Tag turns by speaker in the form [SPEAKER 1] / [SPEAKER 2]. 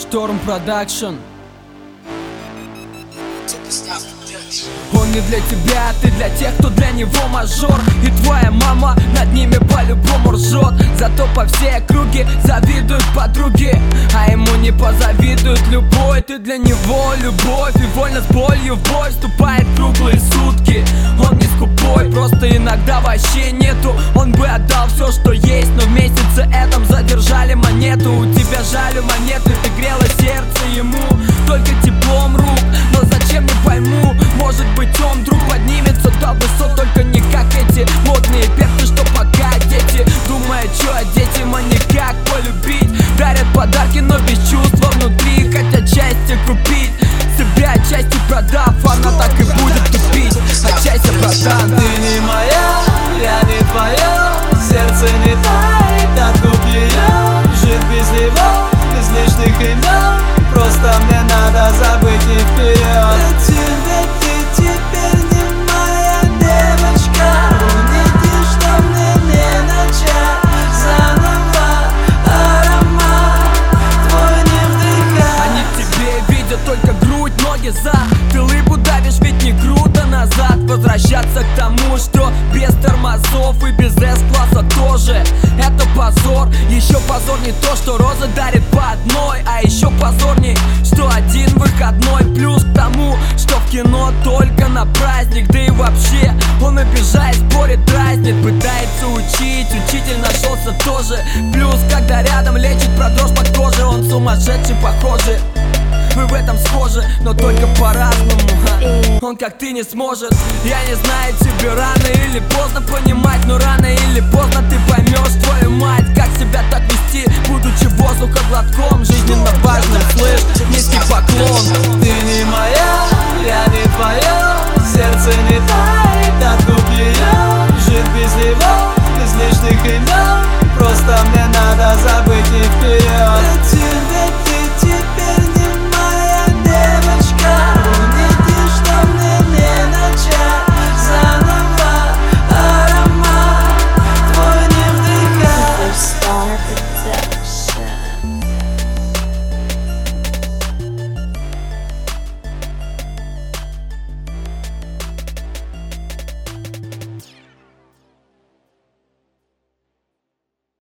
[SPEAKER 1] Шторм Продакшн. Он не для тебя, ты для тех, кто для него мажор. И твоя мама над ними по-любому ржет. Зато по всей округе завидуют подруги, а ему не позавидуют любой. Ты для него любовь, и вольно с болью в бой вступает круглые сутки. Он не скупой, просто иногда вообще нету. Он бы отдал все, что есть, но в месяце этом задержали монету. У тебя жалю монеты, ты грела сердце ему только теплом рук. Но зачем, не пойму, может быть он вдруг поднимется до высот, только не как эти модные перцы, что пока дети думают, что одеть им, а никак полюбить. Дарят подарки, но без чувства внутри, хотят счастье купить, себя отчасти продав, она так и будет тупить. Отчасти братан.
[SPEAKER 2] Ты не моя, я не твоя, сердце не тает, откуп ее. Жить без него, без лишних имен, просто мне надо забыть и вперед. Ты теперь не моя девочка, уйди, что мне не начать заново. Аромат твой не вдыхать.
[SPEAKER 1] Они в тебе видят только грудь, ноги, зад. Ты лыбу давишь, ведь не круто назад. Возвращаться к тому, что без тормозов и без С-класса тоже это позор. Еще позор не то, что розы дарит по одной, а еще позорней, что один выходной. Плюс к тому, что в кино только на праздник. Да и вообще, он обижает, спорит, дразнит, пытается учить, учитель нашелся тоже. Плюс, когда рядом лечит про дрожь под кожей, он сумасшедший, похожий. Вы в этом схожи, но только по-разному. Он как ты не сможет. Я не знаю, тебе рано или поздно понимать, но рано или поздно ты поймешь, твою мать, как себя так вести, будучи воздухоглотком жизненно важным. Слышь, низкий поклон.